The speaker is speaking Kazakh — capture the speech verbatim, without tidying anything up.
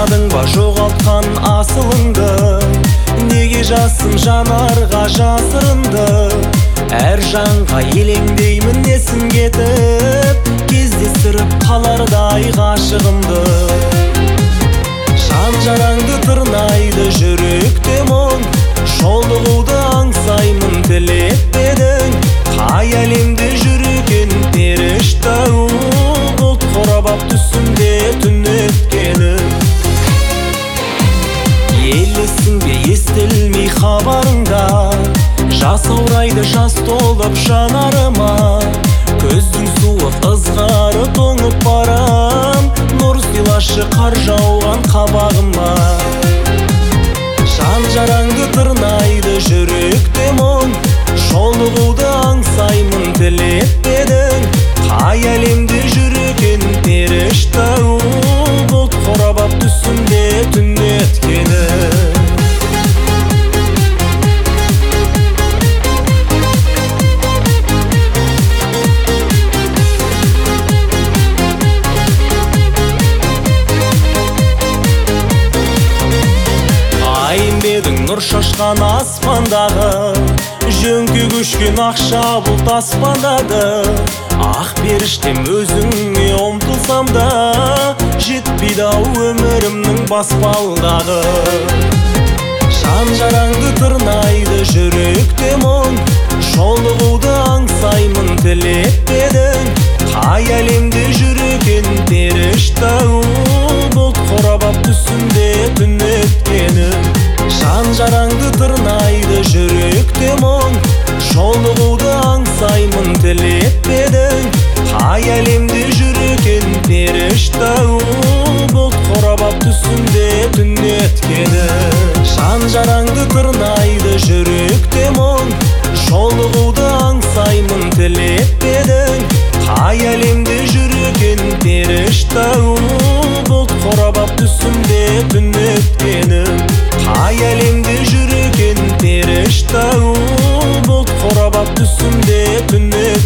Байқадың ба жоғалтқан асылыңды, неге жасын жанарға жасырынды? Әр жанға елеңдеймін есім кетіп, кездестіріп қалардай ғашығымды. Жан жараңды тырнайды жүректе мұң, жолығуды аңсаймын тілеп едің. Қай әлемде жүр екен періште, бұлт қорабап түсімде түн өткенің. Елесің бе естілмей хабарыңда, жас аурайды жас толып жанарыма. Көздің суық ызғары тоңып барам, нұр сыйлашы қар жауған қабағыма. Жан жараңды тырнайды жүректе мұң, жолығуды аңсаймын тілеп едің. Қай әлемде жүр екен періште, бұлт қорабап түсімде түн өткенің. Нұр шашқан аспандағы, жөнке көшкен ақша бұлт аспандады. Ақ періштем өзіңе ұмтылсам да, жетпейді ау өмірімнің баспалдағы. Жан жараңды тырнайды жүректе мұң, жолығуды аңсаймын тілеп едің. Қай әлемде жүр екен періште, бұлт қорабап түсімде түн өткенің. Жан жараңды тырнайды жүректе мұң, жолығуды аңсаймын тілеп едің. Қай әлемде жүр екен періште, бұлт қорабап түсімде түн өткенің. Жан жараңды тырнайды жүректе мұң, жолығуды аңсаймын тілеп едің. Қай әлемде жүр екен періште, бұлт қорабап түсімде түн өткенің. Қай әлемде жүр екен періште, бұлт қорабап түсімде түн өткенің.